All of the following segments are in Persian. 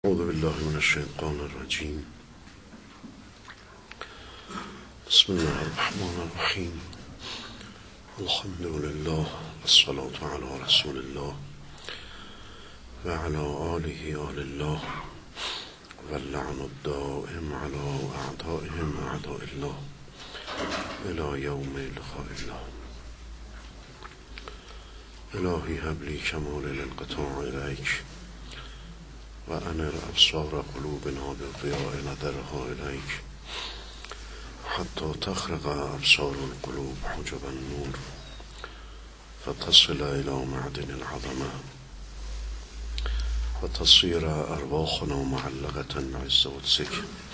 اعوذ بالله من الشیطان الرجیم. بسم الله الرحمن الرحیم. الحمد لله والصلاة علی رسول الله و علی آله آل الله و اللعن الدائم علی اعدائهم اعداء الله الی یوم لقاء الله. الهی هب لی کمال الانقطاع الیک و انر ابصار قلوبنا بضیاء نظرها الیک حتی تخرق ابصار القلوب حجب النور فتصل الى معدن العظمه وتصير ارواحنا معلقه بعز قدسك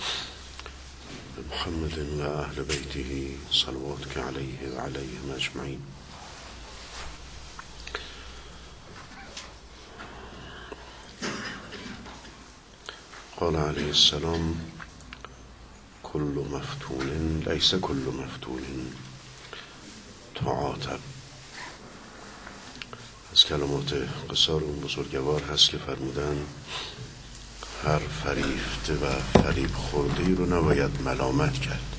بمحمد و اهل بیته صلواتك علیه و علیهم اجمعین. قال علیه السلام كل مفتون ليس كل مفتون تعاتب. از کلمات قصار اون بزرگوار هست که فرمودن هر فریفته و فریب خورده‌ای رو نباید ملامت کرد.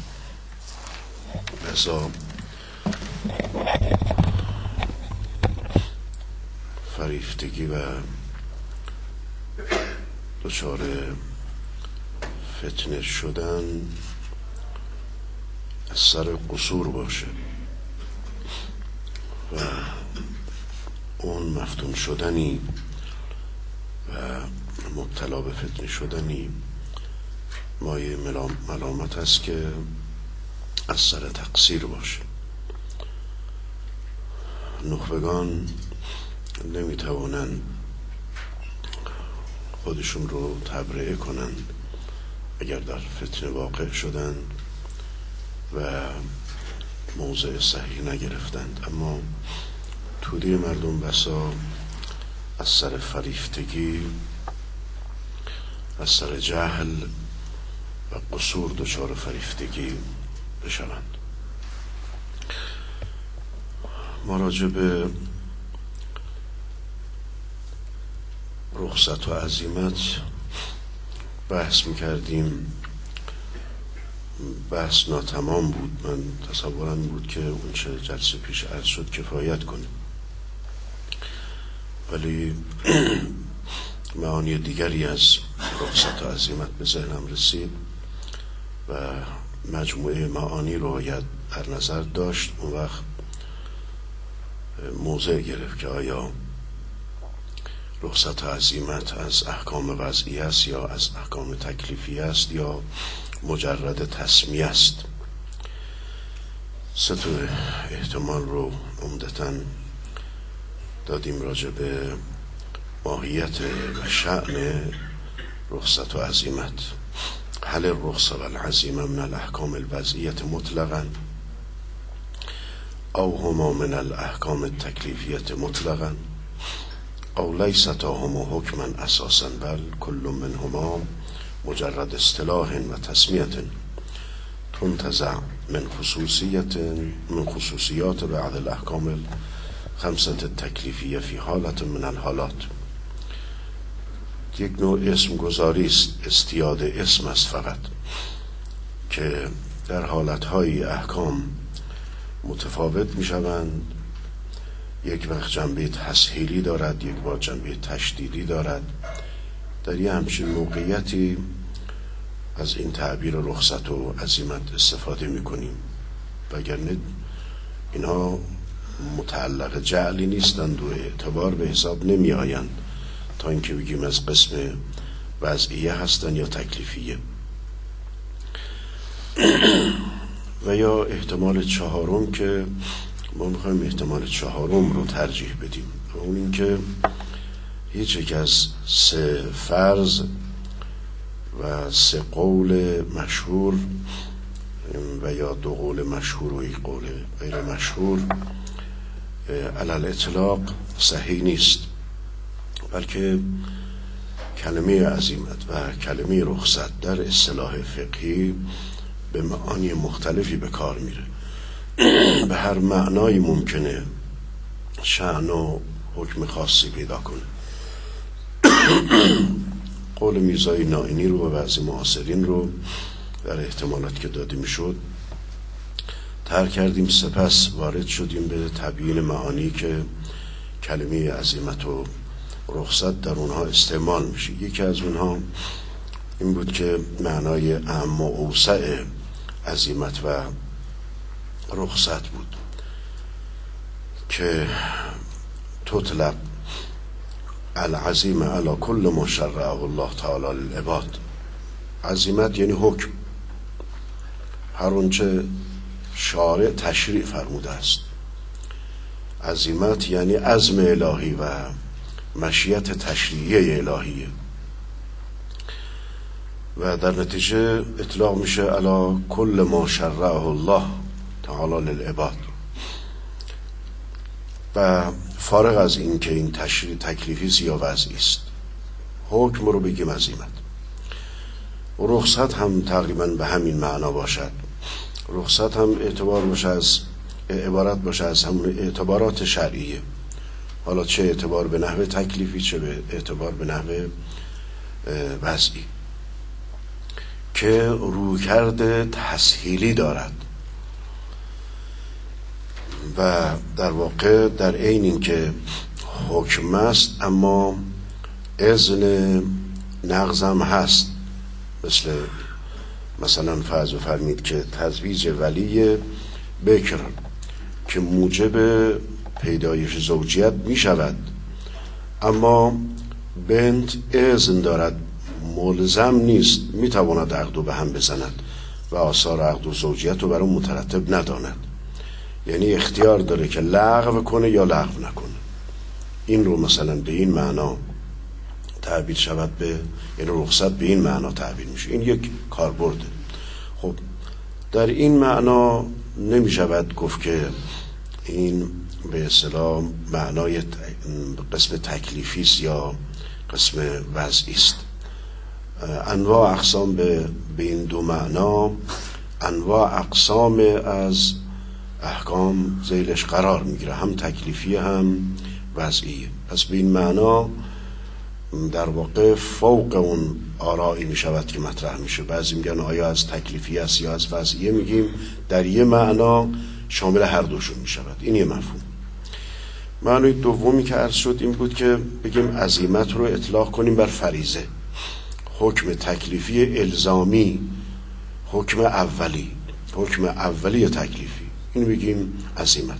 لذا فریفتگی و دچار فتنه شدن از سر قصور باشه و اون مفتون شدنی و مبتلا به فتنه شدنی مایه ملامت است که از سر تقصیر باشه. نخبگان نمیتوانند خودشون رو تبرئه کنند اگر در فتنه واقع شدند و موضع صحیح نگرفتند، اما توده مردم بسا از سر فریفتگی، از سر جهل و قصور دچار فریفتگی بشوند. ما راجع به رخصت و عزیمت بحث میکردیم. بحث ناتمام بود. من تصورم بود که اون چه جلسه پیش عرض شد کفایت کنیم، ولی معانی دیگری از رخصت و عزیمت به ذهنم رسید و مجموعه معانی رو باید در نظر داشت. اون وقت موضع گرفت که آیا رخصت و عزیمت از احکام وضعی است یا از احکام تکلیفی است یا مجرد تسمیه است. سه احتمال رو عمدتاً دادیم راجع به ماهیت و شأن رخصت و عزیمت. هل الرخصة والعزیمة من الاحکام الوضعیة مطلقاً او هما من الاحکام التکلیفیة مطلقاً او لیستا هما حکما اساسا بل کل منهما مجرد اصطلاح و تسمیه تنتزع من خصوصیات بعض الاحکام الخمسه التکلیفیه فی حالت من الحالات. یک نوع اسم گذاری است، استیاد اسم است فقط، که در حالتهای احکام متفاوت می شوند. یک وقت جنبه تسهیلی دارد، یک وقت جنبه تشدیدی دارد. در یه همچین موقعیتی از این تعبیر رخصت و عزیمت استفاده میکنیم، وگرنه اینا متعلق جعلی نیستند و اعتبار به حساب نمی آیند تا اینکه بگیم از قسم وضعیه هستند یا تکلیفیه. و یا احتمال چهارم که ما میخوایم احتمال چهارم رو ترجیح بدیم، و اون این که هیچ یک از سه فرض و سه قول مشهور و یا دو قول مشهور و یک قول غیر مشهور علی الاطلاق صحیح نیست، بلکه کلمه عزیمت و کلمه رخصت در اصطلاح فقهی به معانی مختلفی به کار میره. به هر معنای ممکنه شأن و حکم خاصی پیدا کنه. قول میرزای نائینی رو و بعضی معاصرین رو در احتمالات که داده میشد ترک کردیم، سپس وارد شدیم به تبیین معانی که کلمه عزیمت و رخصت در اونها استعمال میشه. یکی از اونها این بود که معنای اعم و اوسع عزیمت و رخصت بود که تطلب العزیم علی کل ما شرعه الله تعالی للعباد. عزیمت یعنی حکم، هر اونچه شارع تشریع فرموده است. عزیمت یعنی عزم الهی و مشیت تشریعی الهیه و در نتیجه اطلاق میشه علی کل ما شرعه الله تعالی للعباد. و فارغ از این که این تشریع تکلیفی یا وضعی است، حکم رو بگیم عزیمت. و رخصت هم تقریبا به همین معنا باشد. رخصت هم عبارت باشه از همون اعتبارات شرعیه، حالا چه اعتبار به نحوه تکلیفی چه به اعتبار به نحوه وضعی، که رویکرد تسهیلی دارد و در واقع در عین این که حکم است اما اذن نقضم هست. مثلا فرض فرمید که تزویج ولی بکر که موجب پیدایش زوجیت می شود، اما بنت اذن دارد، ملزم نیست، می تواند عقد به هم بزند و آثار عقد و زوجیت رو برای مترتب نداند، یعنی اختیار داره که لغو کنه یا لغو نکنه. این رو مثلا به این معنا تعبیر شود، به یعنی رخصت به این معنا تعبیر میشه. این یک کاربرده. خب در این معنا نمی شود گفت که این به اصطلاح معنای قسم تکلیفی است یا قسم وضعی است. انواع اقسام به این دو معنا انواع اقسام از احکام ذیلش قرار میگیره، هم تکلیفی هم وضعی. پس به این معنا در واقع فوق اون آرائی می شود که مطرح میشه. بعضی میگن آیا از تکلیفی است یا از وضعیه، میگیم در یه معنا شامل هر دوشون می شود. این یه مفهوم. معنی دومی که عرض شد این بود که بگیم عزیمت رو اطلاق کنیم بر فریضه، حکم تکلیفی الزامی، حکم اولی تکلیفی، این بگیم عزیمت.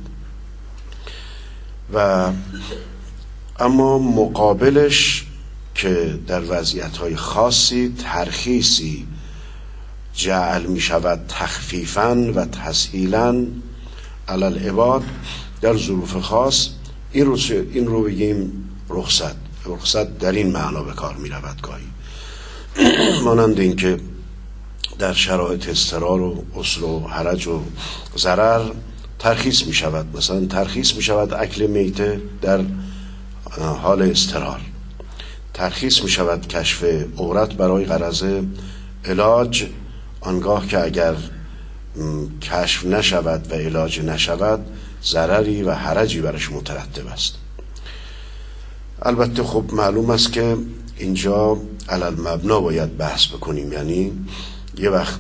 و اما مقابلش که در وضعیت‌های خاصی ترخیصی جعل می شود تخفیفاً و تسهیلاً علی العباد در ظروف خاص، این رو بگیم رخصت در این معنا به کار می رود گاهی. مانند این که در شرایط اضطرار و عسر و حرج و ضرر ترخیص می شود، مثلا ترخیص می شود اکل میته در حال اضطرار، ترخیص می شود کشف عورت برای غرض علاج، آنگاه که اگر کشف نشود و علاج نشود ضرری و حرجی برش مترتب است. البته خب معلوم است که اینجا علل مبنا باید بحث بکنیم، یعنی یه وقت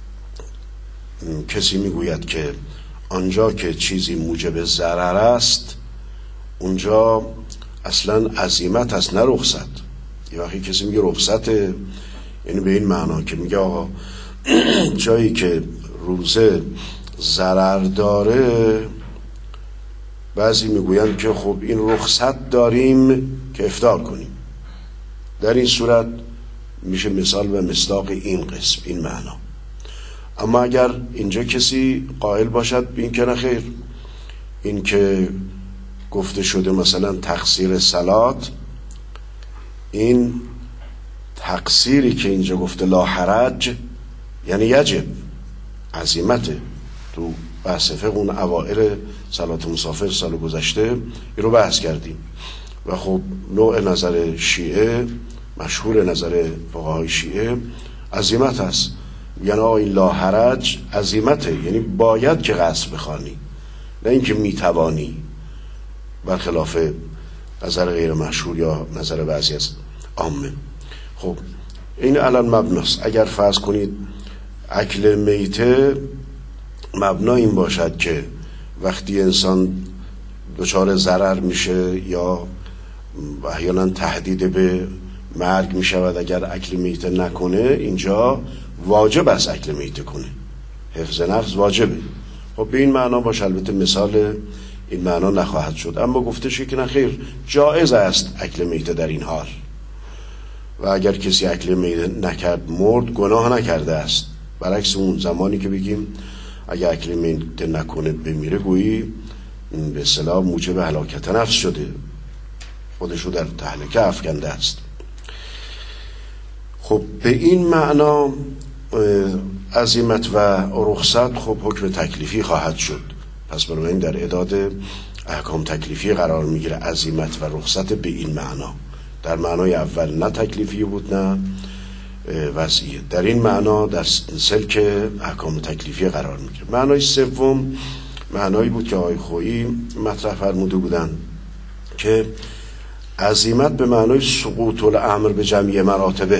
کسی میگوید که آنجا که چیزی موجب ضرر است اونجا اصلا عزیمت است نه رخصت. یه وقتی کسی میگه رخصت، یعنی به این معنا که میگه آقا جایی که روزه ضرر داره، بعضی میگویند که خب این رخصت داریم که افطار کنیم. در این صورت میشه مثال و مصداق این قسم، این معنا. اما اگر اینجا کسی قائل باشد به این که نخیر، این که گفته شده مثلا تقصیر صلات، این تقصیری که اینجا گفته لا حرج یعنی یجب، عزیمته. تو بحث فقه اون اوائل صلات مسافر سال گذشته این رو بحث کردیم و خب نوع نظر شیعه، مشهور نظر فقهای شیعه، عزیمت هست. یعنی این لا حرج عزیمته، یعنی باید که قصر بخوانی، نه اینکه میتوانی، برخلاف نظر غیر مشهور یا نظر بعضی از عامه. خب این الان مبناست. اگر فرض کنید اکل میته مبنا این باشد که وقتی انسان دچار ضرر میشه یا احیانا تهدید به مرگ میشود اگر اکل میته نکنه، اینجا واجب است اکل میته کنه، حفظ نفس واجبه. خب به این معنا باشه. البته مثال این معنا نخواهد شد، اما گفته شد که نخیر، جایز است اکل میته در این حال، و اگر کسی اکل میته نکرد مرد، گناه نکرده است. برعکس اون زمانی که بگیم اگر اکل میته نکنه بمیره، گویی به اصطلاح موجب هلاکت نفس شده، خودشو در تهلکه افکنده است. خب به این معنا عزیمت و رخصت خب حکم تکلیفی خواهد شد. پس بنابراین در اعداد احکام تکلیفی قرار میگیره عزیمت و رخصت به این معنا. در معنای اول نه تکلیفی بود نه وضعیه، در این معنا در سلک احکام تکلیفی قرار میگیره. معنای سوم معنایی بود که آقای خویی مطرح فرموده بودن که عزیمت به معنای سقوط الامر به جمعی مراتبه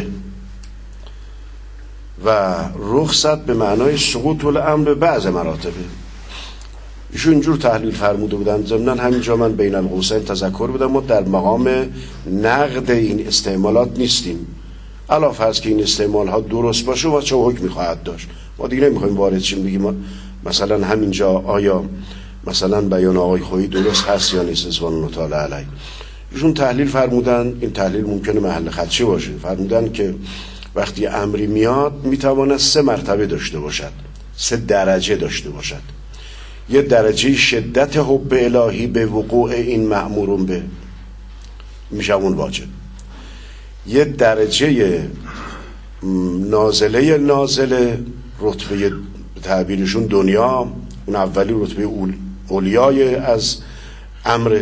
و رخصت به معنای سقوط الامر به بعض مراتبه. ایشون اینجور تحلیل فرموده بودن. ضمناً همینجا من بین القوسین تذکر بودم، ما در مقام نقد این استعمالات نیستیم. علاوه فرض که این استعمال ها درست باشه و چه حکمی خواهد داشت، ما دیگه نمیخوایم وارد شیم بگیم مثلا همینجا آیا مثلا بیان آقای خویی درست هست یا نیست رضوان الله تعالی علیه. ایشون تحلیل فرمودن، این تحلیل ممکنه محل خدشه باشه، فرمودن که وقتی امری میاد میتواند 3 مرتبه داشته باشد، 3 درجه داشته باشد. یه درجه شدت حب الهی به وقوع این مأمورون به میشه اون واجب، یه درجه نازله رتبه تعبیرشون دنیا، اون اولی رتبه اولیای از امر،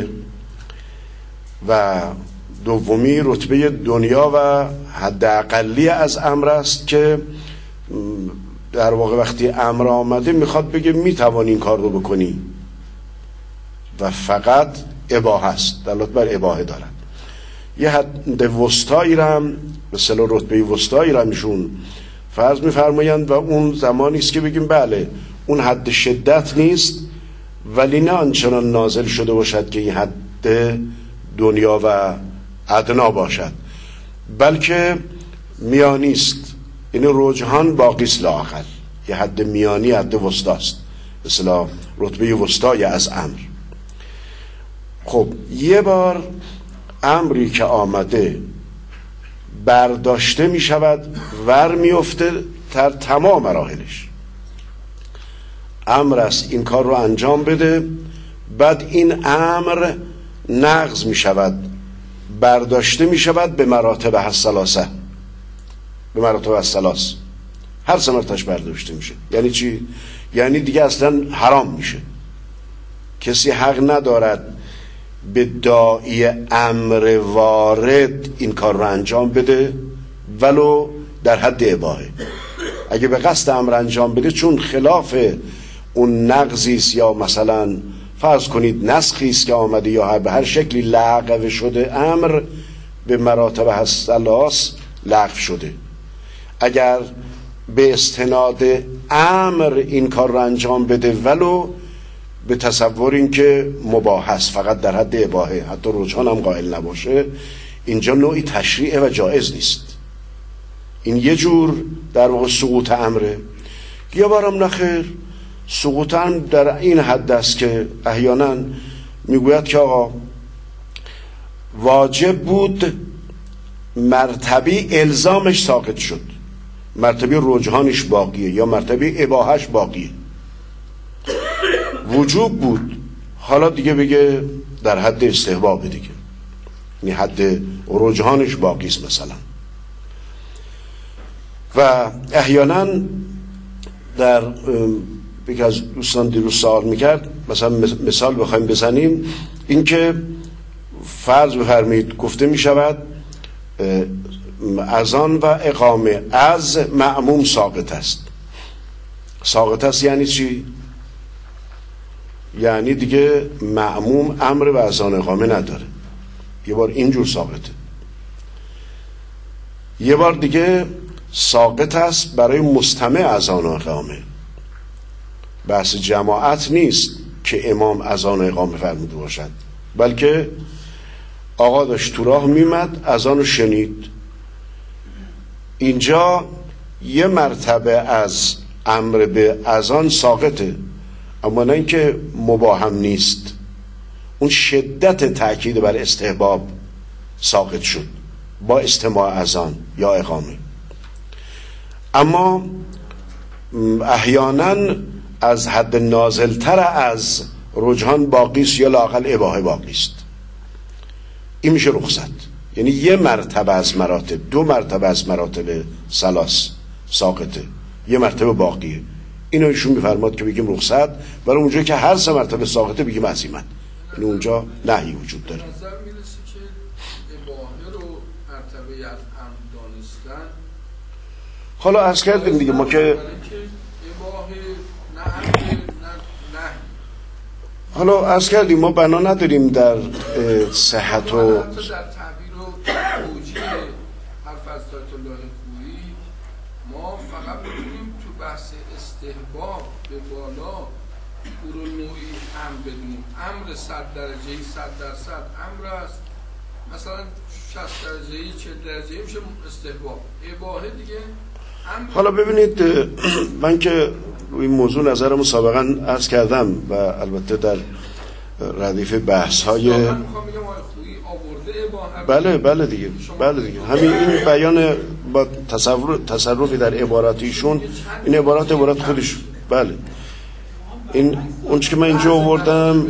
و دومی رتبه دنیا و حد اقلی از امر است که در واقع وقتی امر آمده میخواد بگه میتوانی این کار رو بکنی و فقط اباحه است، دلالت بر اباحه دارد. یه حد وسطایی را هم به اصطلاح رتبه وسطایی را میشون فرض میفرمایند و اون زمانی است که بگیم بله اون حد شدت نیست ولی نه آنچنان نازل شده باشد که این حد دنیا و ادنا باشد، بلکه میانی است، این رجحان باقی است لااخر، یه حد میانی، حد وسطاست، به اصطلاح رتبه وسطای از امر. خب یه بار امری که آمده برداشته می شود، ور می افته در تمام مراحلش. امر است این کار رو انجام بده، بعد این امر نقض می شود، برداشته می شود به مراتب الثلاثه، به مراتب الثلاث، هر 3 مرتبهش برداشته میشه. یعنی چی؟ یعنی دیگه اصلا حرام میشه، کسی حق ندارد به داعی امر وارد این کار رو انجام بده ولو در حد اباحه. اگه به قصد امر انجام بده چون خلاف اون نقضی است یا مثلا فرض کنید نسخی است که آمده یا به هر شکلی لغو شده، امر به مراتب الثلاث لغو شده. اگر به استناد امر این کار رو انجام بده ولو به تصور این که مباح است، فقط در حد اباحه، حتی رجحان هم قائل نباشه، اینجا نوعی تشریع و جایز نیست. این یه جور در واقع سقوط امره. یه بارم نخیر، سقوط امر در این حد است که احیانا میگوید که آقا واجب بود، مرتبه الزامش ساقط شد، مرتبه رجحانش باقیه یا مرتبه اباحش باقیه. وجوب بود، حالا دیگه بگه در حد استحباب دیگه، یعنی حد رجحانش باقی است مثلا. و احیانا در یکی از دوستان دیروز سوال میکرد، مثلا مثال بخوایم بزنیم، اینکه فرض بفرمایید گفته میشود اذان و اقامه از مأموم ساقط است. ساقط است یعنی چی؟ یعنی دیگه مأموم امر و اذان اقامه نداره، یه بار اینجور ساقطه. یه بار دیگه ساقط است برای مستمع از آن اقامه. بحث جماعت نیست که امام از آن اقامه فرموده باشد، بلکه آقا داشت تو راه میمد، از آن رو شنید. اینجا یه مرتبه از امر به اذان ساقطه، اما نه اینکه مباهم نیست. اون شدت تأکید بر استحباب ساقط شد با استماع اذان یا اقامه. اما احیانا از حد نازلتر از رجحان باقی است یا لااقل اباحه باقی است. این میشه رخصت، یعنی یه مرتبه از مراتب، 2 مرتبه از مراتب ثلاث ساقطه، یه مرتبه باقیه. اینو ایشون میفرماد که بگیم رخصت، ولی اونجا که هر 3 مرتبه ساقطه بگیم عزیمت. این اونجا نهی وجود داره. نظر میرسه که اباحه رو مرتبه از امر دانستن. حالا عرض کردیم دیگه ما که اباحه نه. حالا عرض کردیم ما بنا نداریم در صحت و حتی در تعبیر و توجیه حرف از آیت الله خویی ما فقط میتونیم تو بحث استحباب به بالا او رو نوعی امر بدونیم. امر 100 درجه‌ای 100% امر است، مثلا 60 درجه‌ای 40 درجه‌ای میشه استحباب. اباحه دیگه امر. حالا ببینید من که روی موضوع نظرمو سابقا عرض کردم و البته در ردیف بحث‌های بله دیگه همین این بیان با تصرفی در عباراتیشون، این عبارات خودش بله این اونچه که من اینجا آوردم،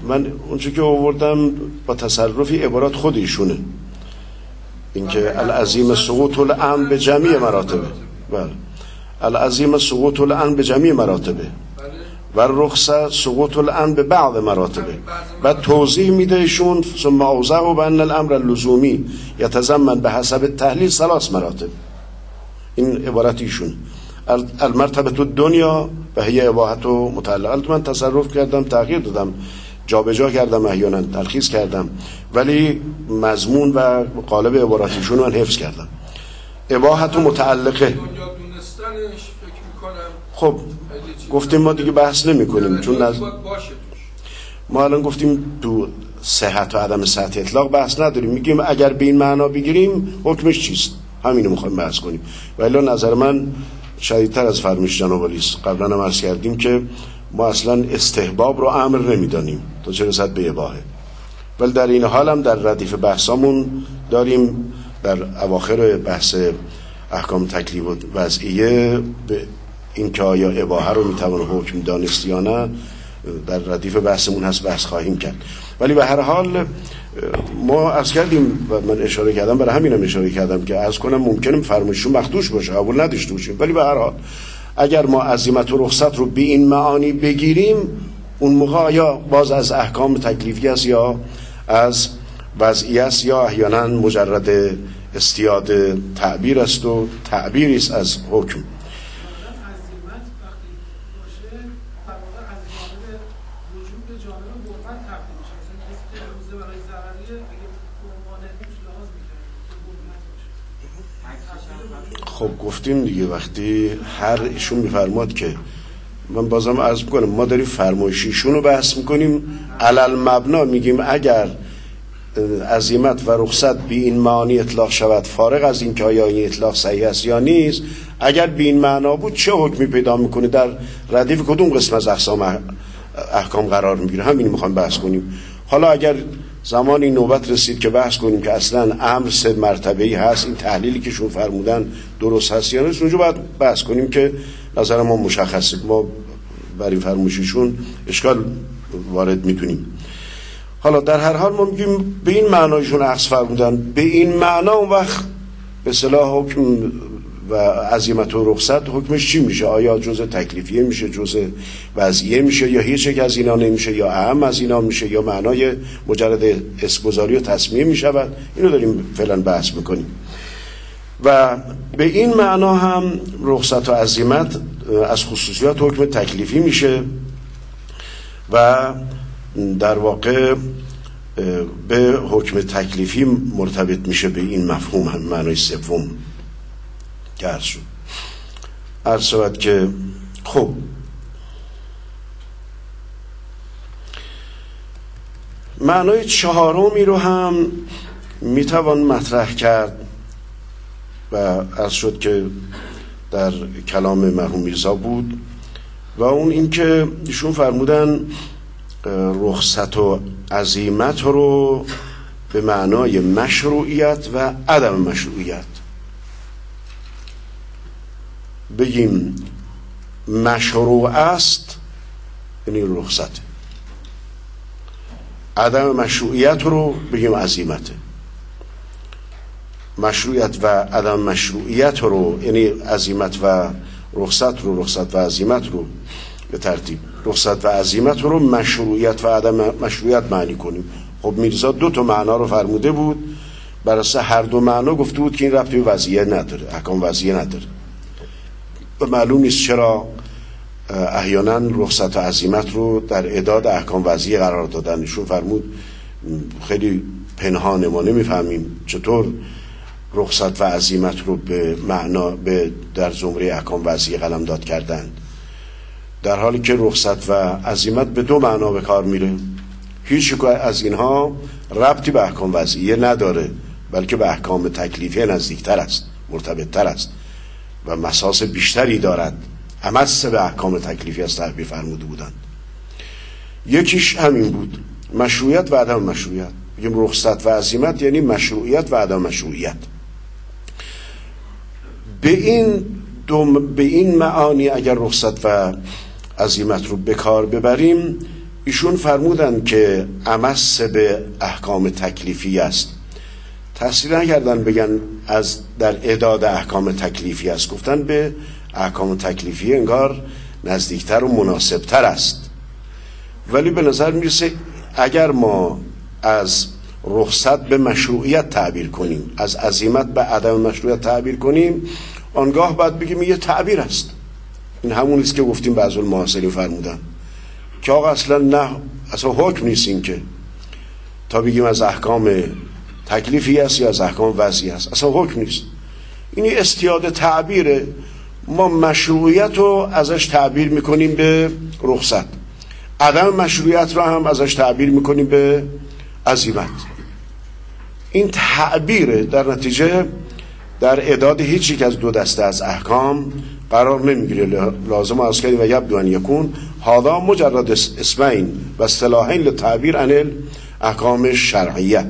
با تصرفی عبارات خودشونه، اینکه العظیم سقوط الامر به جمعی مراتبه، بله العظیم سقوط الامر به جمعی مراتبه و رخصت سقوط الامر به بعض مراتبه. بعد توضیح میده ایشون ثم اوضح بان الامر اللزومی یتضمن به حسب التحلیل 3 مراتب. این عبارت ایشون المرتبه الدنیا و هي اباحه متعلقه. من تصرف کردم، تغییر دادم، جابجا کردم، احیانا تلخیص کردم، ولی مضمون و قالب عباراتیشون رو من حفظ کردم. اباحه متعلقه. خب گفتیم ما دیگه بحث نمی کنیم، چون ما الان گفتیم تو صحت و عدم صحت اطلاق بحث نداریم، میگیم اگر به این معنا بگیریم حکمش چیست، همینو میخوایم بحث کنیم. ولی نظر من شدیدتر از فرمایش جناب عالی است. قبلا هم عرض کردیم که ما اصلا استحباب رو امر نمیدانیم تا چه رسد به اباحه، ولی در این حال هم در ردیف بحثامون داریم در اواخر بحث احکام تکلیف و وضعیه به این که آیا اباحه رو میتوان حکم دانست یا نه در ردیف بحثمون هست، بحث خواهیم کرد. ولی به هر حال ما عرض کردیم و من اشاره کردم، برای همینم اشاره کردم که عرض کنم ممکنه فرمایششون مخدوش باشه، قبول نداشته باشیم، ولی به هر حال اگر ما عزیمت و رخصت رو به این معانی بگیریم، اون موقع یا باز از احکام تکلیفی است یا از وضعی است یا احیانا مجرد استیاد تعبیر است و تعبیری است از حکم. خب گفتیم دیگه وقتی هر ایشون میفرماد که من بازم عرض میکنم ما داریم فرمایشیشون رو بحث میکنیم علل مبنا، میگیم اگر عزیمت و رخصت بی این معانی اطلاق شود، فارغ از این که آیا این اطلاق صحیح است یا نیست، اگر بی این معنا بود چه حکمی پیدا میکنه، در ردیف کدوم قسم از احکام قرار میگیره، همین میخوام بحث کنیم. حالا اگر زمانی نوبت رسید که بحث کنیم که اصلا امر 3 مرتبه‌ای هست، این تحلیلی که شون فرمودن درست هست یا نیست، اونجا باید بحث کنیم که نظر ما مشخصه، ما برای فرمایششون اشکال وارد میتونیم. حالا در هر حال ما میگیم به این معنایشون عکس فرمودن، به این معنا اون وقت به اصطلاح حکم و عزیمت و رخصت حکمش چی میشه؟ آیا جزء تکلیفیه میشه، جزء وضعیه میشه، یا هیچ یک از اینا نمیشه، یا اهم از اینا میشه، یا معنای مجرد اسمگذاری و تسمیه میشود؟ اینو داریم فعلا بحث میکنیم. و به این معنا هم رخصت و عزیمت از خصوصیات حکم تکلیفی میشه و در واقع به حکم تکلیفی مرتبط میشه به این مفهوم هم معنای سوم که عرض شود که خب معنای چهارمی رو هم میتوان مطرح کرد و عرض شد که در کلام مرحوم میرزا بود و اون این که ایشون فرمودن رخصت و عزیمت رو به معنای مشروعیت و عدم مشروعیت بگیم مشروع است یعنی رخصت، عدم مشروعیت رو بگیم عزیمته، مشروعیت و عدم مشروعیت رو یعنی عزیمت و رخصت و عزیمت رو به ترتیب رخصت و عزیمت رو مشروعیت و عدم مشروعیت معنی کنیم. خب میرزا دو تا معنا رو فرموده بود، بر اساس هر دو معنا گفته بود که این ربطی به وضعیه نداره، احکام وضعیه نداره و معلوم نیست چرا احیانا رخصت و عزیمت رو در اعداد احکام وضعیه قرار دادن. ایشون فرمود خیلی پنهانه، ما نمیفهمیم چطور رخصت و عزیمت رو به معنا در زمره احکام وضعیه قلمداد کردند، در حالی که رخصت و عزیمت به دو معنا به کار میره. هیچ از اینها ربطی به احکام وضعیه نداره، بلکه به احکام تکلیفی نزدیکتر است، مرتبطتر است و مساس بیشتری دارد، امس به احکام تکلیفی از تعبیر فرموده بودند. یکیش همین بود، مشروعیت و عدم مشروعیت. بگیم رخصت و عزیمت یعنی مشروعیت و عدم مشروعیت. به این معانی اگر رخصت و عزیمت رو به کار ببریم، ایشون فرمودن که امس به احکام تکلیفی است. تفسیر نکردن بگن از در اعداد احکام تکلیفی است، گفتن به احکام تکلیفی انگار نزدیکتر و مناسبتر است. ولی به نظر میرسه اگر ما از رخصت به مشروعیت تعبیر کنیم، از عزیمت به عدم مشروعیت تعبیر کنیم، آنگاه باید بگیم یه تعبیر است. این همون است که گفتیم بعضی المعاصرین فرمودن که آقا اصلا نه، اصلا حکم نیست این که تا بگیم از احکام تکلیفی است یا از احکام وضعی است، اصلا حکم نیست. این استیاد تعبیره. ما مشروعیت رو ازش تعبیر میکنیم به رخصت، عدم مشروعیت رو هم ازش تعبیر میکنیم به عزیمت. این تعبیره، در نتیجه در اعداد هیچ یک از دو دسته از احکام قرار نمیگیره. لازم است که و یبدو ان یکون هذا مجرد اسمین و اصطلاحین للتعبیر عن احکام شرعیه.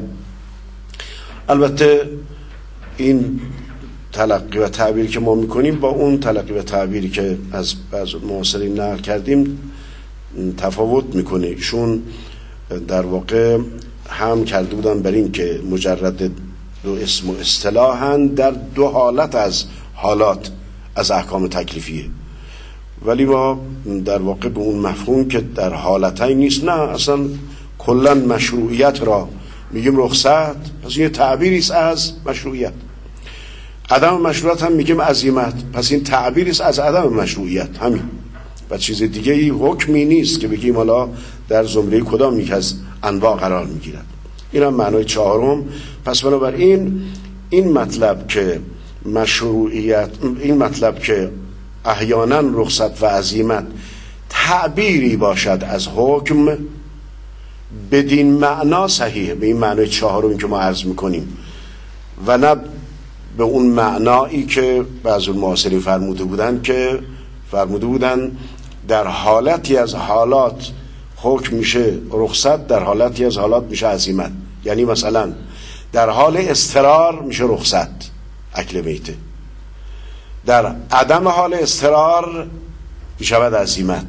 البته این تلقی و تعبیری که ما میکنیم با اون تلقی و تعبیری که از بعض معاصرین نقل کردیم تفاوت میکنه. ایشون در واقع هم کرده بودن بر این که مجرد دو اسم و اصطلاحاً در دو حالت از حالات از احکام تکلیفیه، ولی ما در واقع به اون مفهوم که در حالتین نیست، نه اصلا کلا مشروعیت را میگیم رخصت، پس این تعبیری است از مشروعیت. عدم مشروعیت هم میگیم عزیمت، پس این تعبیری است از عدم مشروعیت، همین. و چیز دیگه ای حکمی نیست که بگیم حالا در زمره کدام یک از انواع قرار میگیرد. این هم معنای چهارم. پس بنابراین این مطلب که مشروعیت، این مطلب که احیانا رخصت و عزیمت تعبیری باشد از حکم، بدین معنا صحیحه، به این معنای چهارم که ما عرض میکنیم، و نه به اون معنایی که بعضی المعاصرین فرموده بودن در حالتی از حالات حکم میشه رخصت، در حالتی از حالات میشه عزیمت. یعنی مثلا در حال اضطرار میشه رخصت اکل میته، در عدم حال اضطرار میشود عزیمت.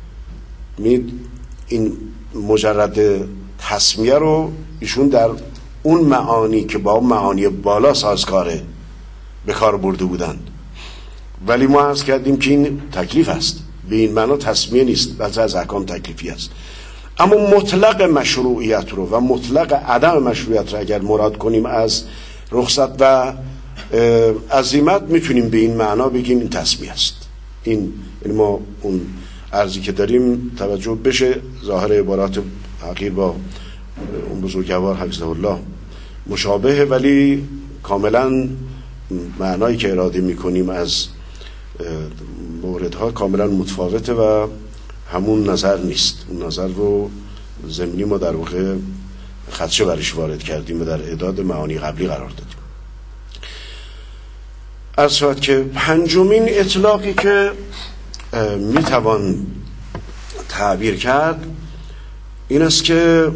این مجرد تسمیه رو ایشون در اون معانی که با اون معانی بالا سازگاره به کار برده بودند، ولی ما عرض کردیم که این تکلیف است، به این معنا تسمیه نیست، بلکه از احکام تکلیفی است. اما مطلق مشروعیت رو و مطلق عدم مشروعیت رو اگر مراد کنیم از رخصت و عزیمت، میتونیم به این معنا بگیم این تسمیه است. این ما اون عرضی که داریم توجه بشه، ظاهر عبارات حقیر با اون بزرگوار حفظه الله مشابهه، ولی کاملا معنایی که اراده میکنیم از موردها کاملا متفاوته و همون نظر نیست. اون نظر رو ضمنی ما در واقع خدشه برش وارد کردیم و در اعداد معانی قبلی قرار دادیم. عرض شد که پنجمین اطلاقی که میتوان تعبیر کرد این است که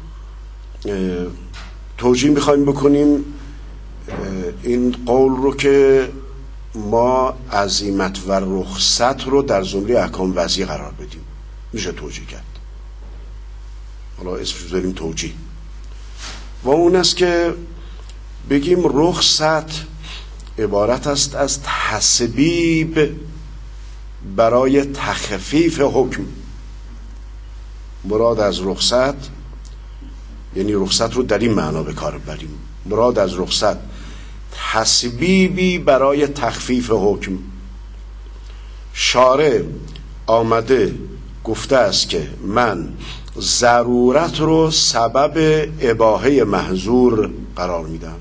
توجیه میخوایم بکنیم این قول رو که ما عزیمت و رخصت رو در زمره احکام وضعی قرار بدیم. میشه توجیه کرد، حالا اسمش داریم توجیه، و اون است که بگیم رخصت عبارت است از تسبیب برای تخفیف حکم. مراد از رخصت یعنی رخصت رو در این معنا به کار بریم، مراد از رخصت تسبیبی برای تخفیف حکم. شارع آمده گفته است که من ضرورت رو سبب اباحه محظور قرار میدم،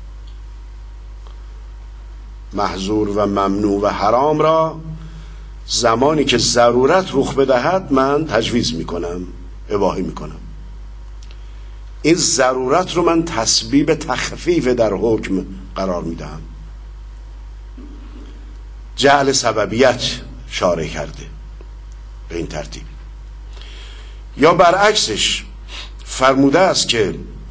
محظور و ممنوع و حرام را زمانی که ضرورت رخ بدهد من تجویز میکنم، اباحه میکنم. این ضرورت رو من تسبیب تخفیف در حکم قرار میدم. جعل سببیت شارع کرده به این ترتیب. یا برعکسش فرموده است که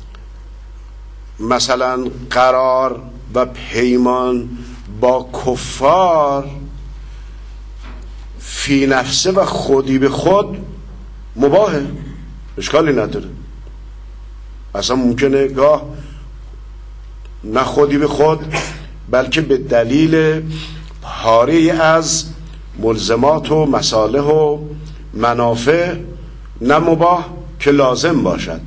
مثلا قرار و پیمان با کفار فی نفسه و خودی به خود مباهه، اشکالی نداره. اصلا ممکنه گاه نه خودی به خود بلکه به دلیل پاره از ملزمات و مصالح و منافع نه مباح که لازم باشد.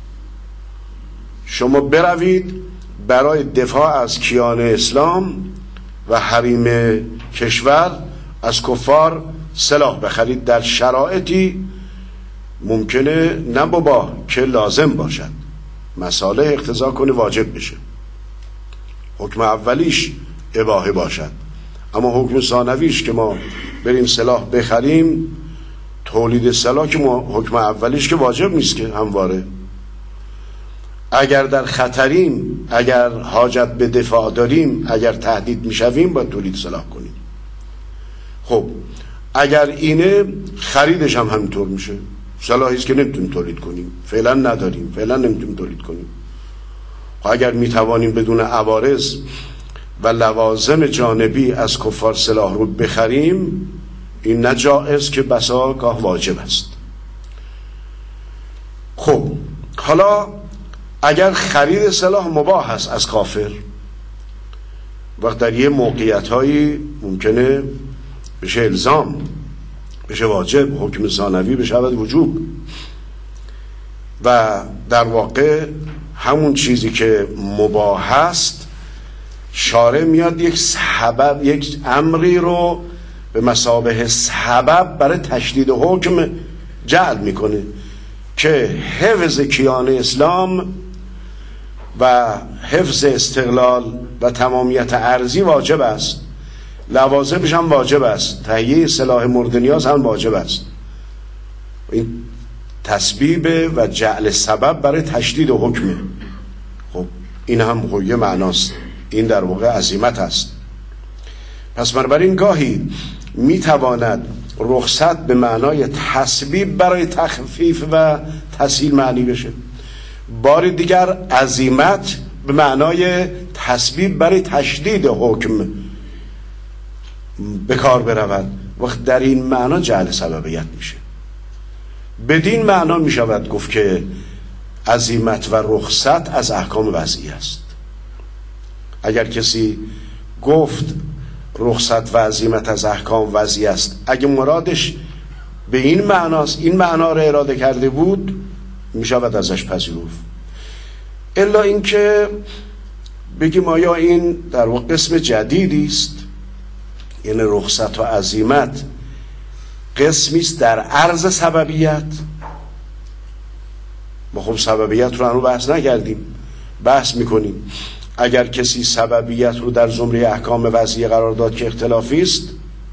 شما بروید برای دفاع از کیان اسلام و حریم کشور از کفار سلاح بخرید در شرایطی ممکنه نه مباح که لازم باشد، مصالح اقتضا کنه واجب بشه. حکم اولیش اباحه باشد، اما حکم ثانویش که ما بریم سلاح بخریم، تولید سلاح که حکم اولیش که واجب نیست که همواره. اگر در خطریم، اگر حاجت به دفاع داریم، اگر تهدید میشویم باید تولید سلاح کنیم. خب اگر اینه خریدش هم همینطور میشه. سلاحیست که نمیتونیم تولید کنیم، فعلا نداریم، فعلا نمیتونیم تولید کنیم. اگر میتوانیم بدون عوارض و لوازم جانبی از کفار سلاح رو بخریم، این نه جائز که بسا گاه واجب است. خب حالا اگر خرید سلاح مباح است از کافر، وقت در یه موقعیت هایی ممکنه بشه الزام، بشه واجب، حکم ثانوی بشه وجوب، و در واقع همون چیزی که مباح است شارع میاد یک سبب، یک امری رو به مثابه سبب برای تشدید حکم جعل میکنه که حفظ کیان اسلام و حفظ استقلال و تمامیت ارضی واجب است، لوازمش هم واجب است، تهیه سلاح مورد نیاز هم واجب است. این تسبیب و جعل سبب برای تشدید حکمه. خب این هم یه معناست، این در واقع عزیمت است. پس بنابراین گاهی میتواند رخصت به معنای تسبیب برای تخفیف و تسهیل معنی بشه، بار دیگر عزیمت به معنای تسبیب برای تشدید حکم به کار برود. وقت در این معنا جعل سببیت میشه. بدین معنا میشود گفت که عزیمت و رخصت از احکام وضعی است. اگر کسی گفت رخصت و عزیمت از احکام وضعی است، اگه مرادش به این معناست، این معنا را اراده کرده بود، میشود ازش پذیرفت. الا اینکه بگیم آیا این در واقع قسم جدیدی است، یعنی رخصت و عزیمت قسمی است در عرض سببیت. ما خب سببیت رو هنوز بحث نکردیم، بحث میکنیم. اگر کسی سببیت رو در زمره احکام وضعیه قرار داد که اختلافی است،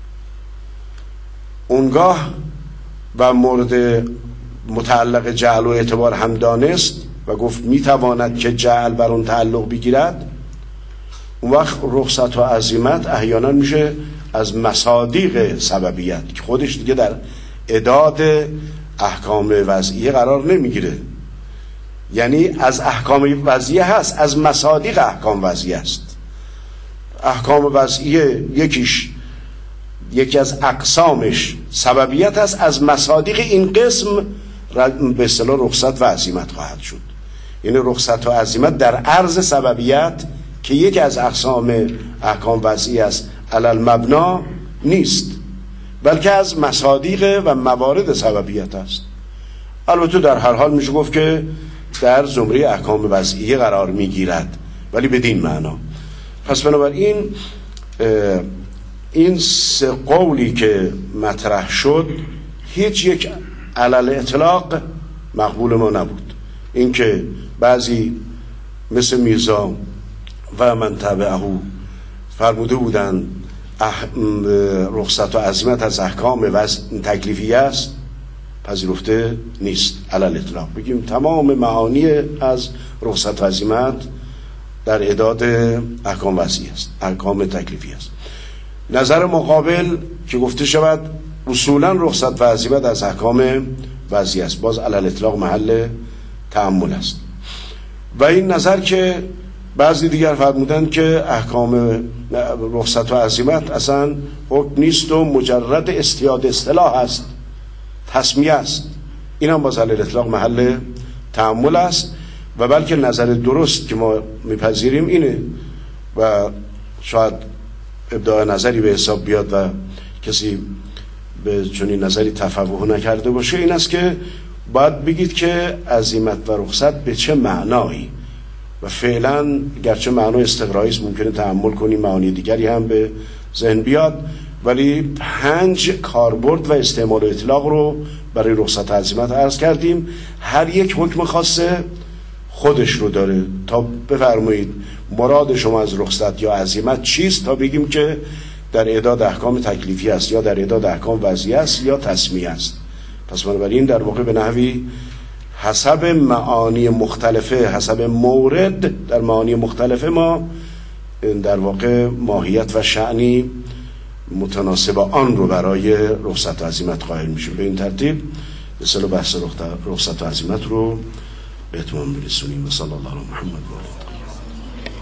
اونگاه و مورد متعلق جعل و اعتبار هم دانست و گفت میتواند که جعل بر اون تعلق بگیرد، اون وقت رخصت و عزیمت احیانا میشه از مصادیق سببیت که خودش دیگه در اعداد احکام وضعیه قرار نمیگیره، یعنی از احکام وضعیه هست، از مصادیق احکام وضعیه است. احکام وضعیه یکی از اقسامش سببیت است، از مصادیق این قسم به اصطلاح رخصت و عزیمت خواهد شد. یعنی رخصت و عزیمت در عرض سببیت که یکی از اقسام احکام وضعیه است علل مبنا نیست، بلکه از مصادیق و موارد سببیت است. البته در هر حال میشه گفت که در زمره احکام وضعیه قرار میگیرد، ولی بدین معنا. پس بنابراین این سه قولی که مطرح شد هیچ یک علل اطلاق مقبول ما نبود. اینکه بعضی مثل میرزا و من تبعه فرموده بودن رخصت و عزیمت از احکام تکلیفی است، پذیرفته نیست. علل اطلاق بگیم تمام معانی از رخصت و عزیمت در اعداد احکام وضعی است، احکام تکلیفی است. نظر مقابل که گفته شود اصولا رخصت و عزیمت از احکام وضعی است، باز علل اطلاق محل تأمل است. و این نظر که بعضی دیگر فرمودن که احکام رخصت و عزیمت اصلا حکم نیست و مجرد استیاد اصطلاح است، تسمیه است، این هم باز علل اطلاق محل تأمل است. و بلکه نظر درست که ما میپذیریم اینه و شاید ابداع نظری به حساب بیاد و کسی به چنین نظری تفوه نکرده باشه، این است که باید بگید که عزیمت و رخصت به چه معنایی، و فعلا گرچه معنای استقرایی است ممکنه تأمل کنیم معانی دیگری هم به ذهن بیاد، ولی 5 کاربرد و استعمال اطلاق رو برای رخصت و عزیمت عرض کردیم. هر یک حکم خاصه خودش رو داره. تا بفرمایید مراد شما از رخصت یا عزیمت چیست، تا بگیم که در اعداد احکام تکلیفی است یا در اعداد احکام وضعی است یا تسمیه است. پس بنابراین در واقع به نحوی حسب معانی مختلفه، حسب مورد در معانی مختلفه ما در واقع ماهیت و شأنی متناسب آن رو برای رخصت و عزیمت قائل میشیم. به این ترتیب مثلا بحث رخصت و عزیمت رو به اتمام برسونیم. و صلی الله علی محمد و آله.